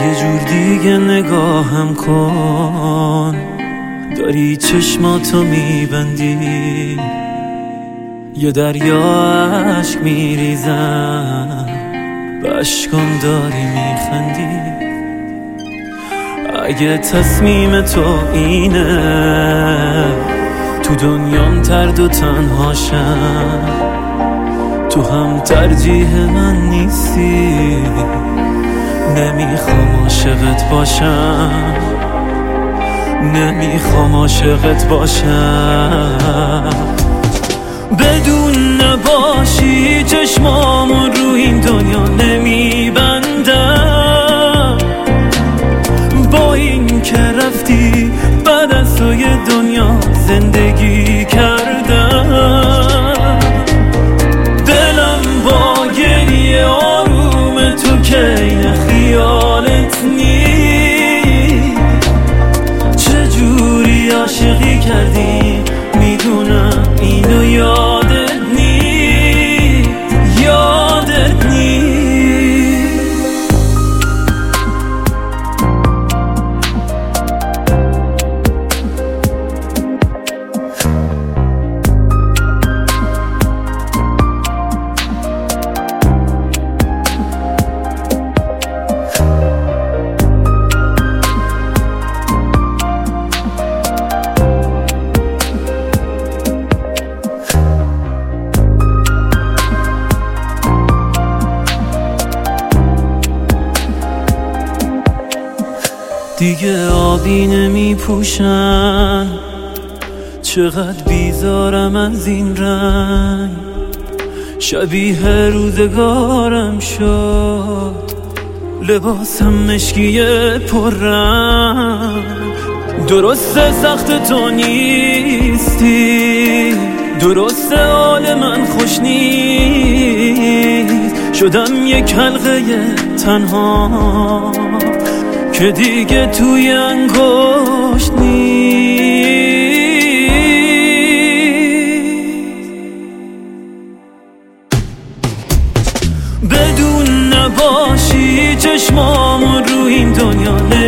یه جور دیگه نگاهم کن، داری چشماتو میبندی، یه دریا عشق میریزم، به عشقم داری میخندی. اگه تصمیم تو اینه تو دنیام ترد و تنهاشم، تو هم ترجیح من نیستی، نمیخوام عاشقت باشم، نمیخوام عاشقت باشم. بدون نباشی چشمامو رو این دنیا نمیبندم، با این که رفتی بعد از تو یه دنیا زندگی کردم. دلم با گریه آروم تو که این خیالت نیست، چجوری عاشقی کردی میدونم اینو یادت نیست، یادت نیست. دیگه آبی نمی پوشن، چقدر بیزارم از این رنگ، شبیه روزگارم شد، لباسم مشکی پر رنگ. درسته سخت تو نیستی، درسته حال من خوش نیست، شدم یک حلقه تنها که دیگه توی انگشت نیست. بدون نباشی چشمامو رو این دنیا